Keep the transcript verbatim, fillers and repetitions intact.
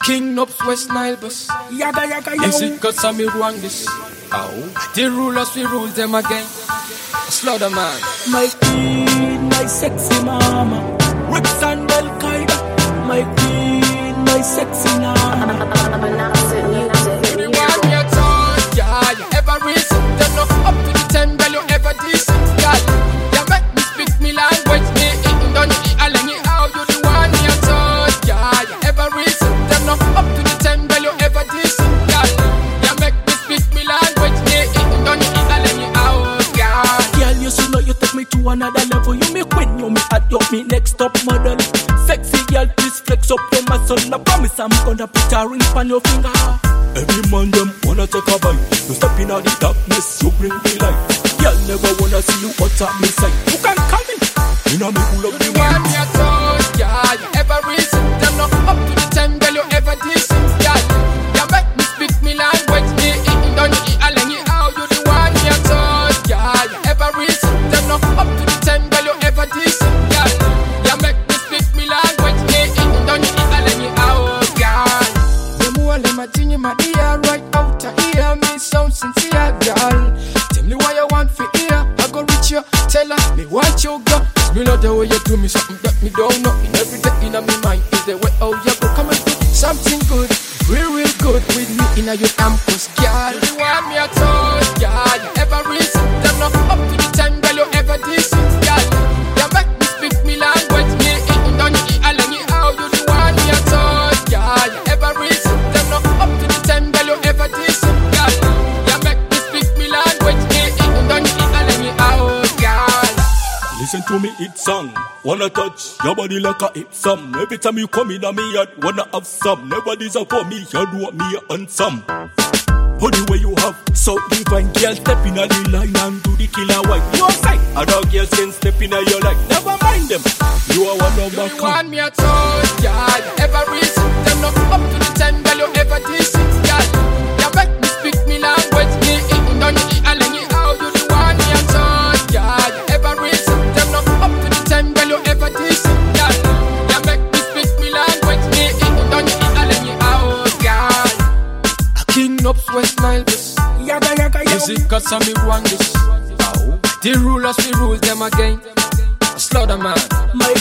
King Ups West Nile bus. Yaga yaga yo. Is it cause I'm wrong this? Oh. The rulers we rule them again. Slaughter man. My queen, my sexy mama. Rips and Al Qaeda. My queen, my sexy mama. You want me at all, yeah. You ever reach? Them no up to the ten, girl. You ever this? God, you make me speak me language. Me eating done you eat along it out. You the one me at all, yeah. You ever reach? Them no up to the ten, girl. You ever this? God, you make me speak me language. Me eating done you eat along it out, God. Girl, you should know you take me to another level. You me queen, you me at you me next top model. Sexy girl, please flex up your muscle. I promise I'm gonna put a ring on your finger. Every man them wanna take a bite. You step in all the darkness, you bring the light. Girl never wanna see you out of me sight. You can come in, you know me pull up the one. You want me at all, yeah. You ever reach? Them no up to the ten, girl. You ever this? Yeah. You make me speak me language. Me eating done you eat along it out. You the one me at all, yeah. You ever reach? Them no up to the ten, girl. You ever this? Yeah. You make me speak me language. Me eating done you eat along it out, yeah. Them all them a thing in my ear right out of here. Me sound sincere, girl. Tell me why you want for ear. I go reach you. Tell her me want you go. Me love the way you do me something that me don't know. In every day in my mind is the way how you go. Come and do something good, real real good with me in your campus, girl. You want me at all, girl? You ever reach? Them no up to the ten, girl. You ever this, girl? You make me speak me language. Me eating done you eat along it out. You the one me at all, girl. You ever reach? Them no up to the ten, girl. You ever this, girl? You make me speak me language. Me eating done you eat along it out, girl. Listen to me hit song. Wanna touch your body like a hit song. Every time you come in on me yard, wanna have some. Never disappoint me, you want me on some. How the way you have so divine, girl, step in a the line and do the killer white. You outside, other girls can step in a your life. Never mind them, you are one of my kind. You want me at all, yeah. You ever reach? Them no up to the ten, girl. You ever this, girl? You make me speak me language. Me eating done you eat along it out. You the one me at all, yeah. You ever reach? Them no up to the ten, girl. You ever this, girl? You make me speak me language. Me eating done you eat along it out, girl. King Ups West Nile bus. Yaga yaga yo. Is it cause I'm wrong this? Oh. The rulers we rule them again. Slaughter man. My